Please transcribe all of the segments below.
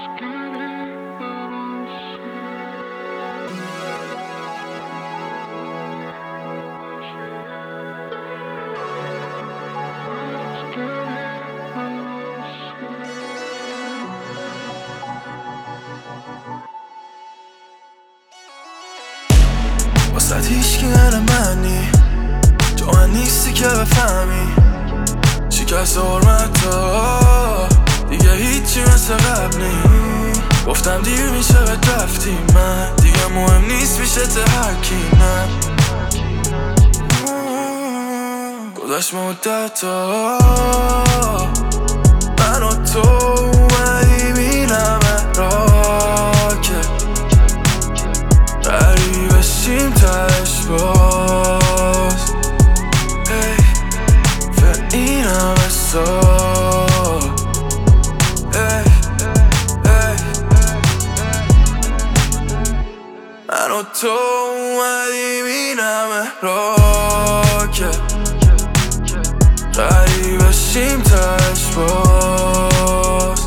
واسه هیچکی غیر منی، تو من نیستی که بفهمی شکست حرمتا دیگه هیچی مثل قبل نی. گفتم دیر میشه بهت رفتی، من دیگه مهم نیست میشه ته هرکی. نه گذشت مدتا من و تو اومدی بینمه را که قریب بشیم تش باز. و اینم حساب من و تو اومدی بینمه را که قریب بشیم تش باز.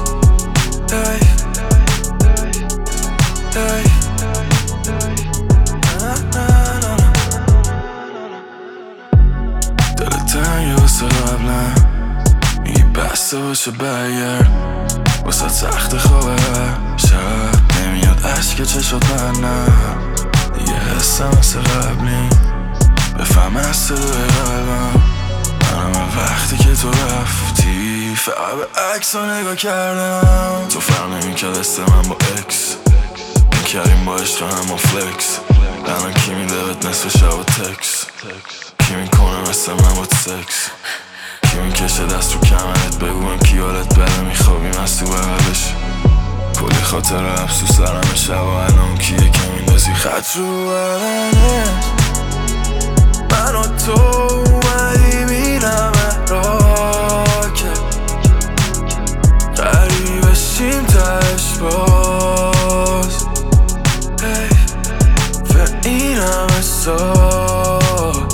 دلت تنگه واسه قبلم، میگی بسته باشه برگرد، واسه سخت خوابه شب نمیاد عشق چشات منم دیگه حسم مثل قبلی. بفهم از صدای قلبم منم وقتی که تو رفتی فقط به عکس ها نگاه کردم. تو فرق نمیکرد است من با اکس میکردیم با عشق هم فلکس. الان کی میده بهت نصف شب و تکس، کی میکنه مثل من با سکس، کی میکشه دست رو کمرت بگویم کی حالت بده میخوابیم از تو بغلش. کلی خاطر افسوس سرم شب و الان کیه که میندازی خط رو بدنت. من و تو اومدی بینمه را که قریب بشیم تش باز. و اینم حساب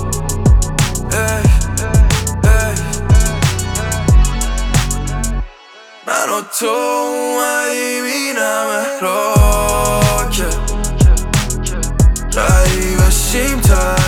من و تو اومدی بینمه را که قریب بشیم تش